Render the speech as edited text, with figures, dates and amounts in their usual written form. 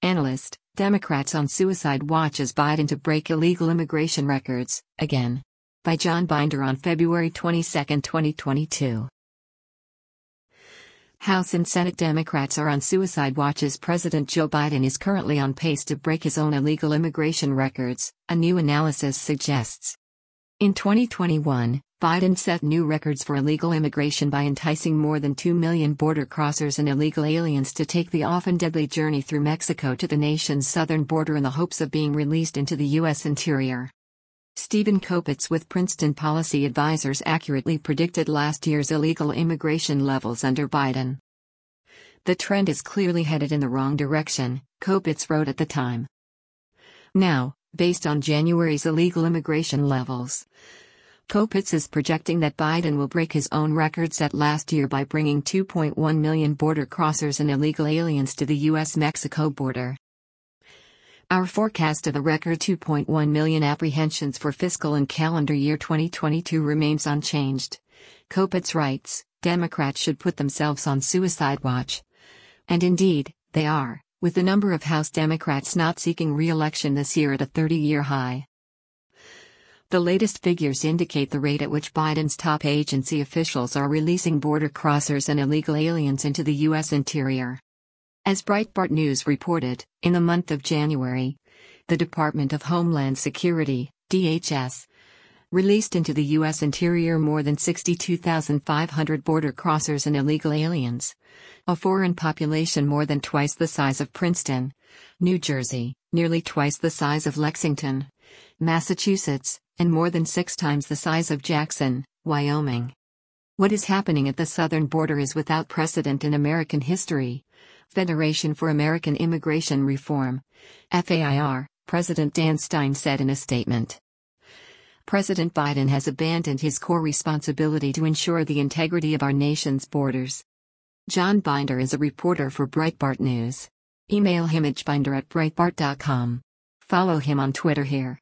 Analyst, Democrats on suicide watch as Biden to break illegal immigration records, again. By John Binder on February 22, 2022. House and Senate Democrats are on suicide watch as President Joe Biden is currently on pace to break his own illegal immigration records, a new analysis suggests. In 2021, Biden set new records for illegal immigration by enticing more than 2 million border crossers and illegal aliens to take the often deadly journey through Mexico to the nation's southern border in the hopes of being released into the U.S. interior. Stephen Kopitz with Princeton Policy Advisors accurately predicted last year's illegal immigration levels under Biden. The trend is clearly headed in the wrong direction, Kopitz wrote at the time. Now, based on January's illegal immigration levels, Kopitz is projecting that Biden will break his own record set last year by bringing 2.1 million border crossers and illegal aliens to the U.S.-Mexico border. Our forecast of a record 2.1 million apprehensions for fiscal and calendar year 2022 remains unchanged. Kopitz writes, Democrats should put themselves on suicide watch. And indeed, they are, with the number of House Democrats not seeking re-election this year at a 30-year high. The latest figures indicate the rate at which Biden's top agency officials are releasing border crossers and illegal aliens into the U.S. interior. As Breitbart News reported, in the month of January, the Department of Homeland Security, DHS, released into the U.S. interior more than 62,500 border crossers and illegal aliens, a foreign population more than twice the size of Princeton, New Jersey, nearly twice the size of Lexington, Massachusetts, and more than 6 times the size of Jackson, Wyoming. What is happening at the southern border is without precedent in American history, Federation for American Immigration Reform, FAIR, President Dan Stein said in a statement. President Biden has abandoned his core responsibility to ensure the integrity of our nation's borders. John Binder is a reporter for Breitbart News. Email him at binder@breitbart.com. Follow him on Twitter here.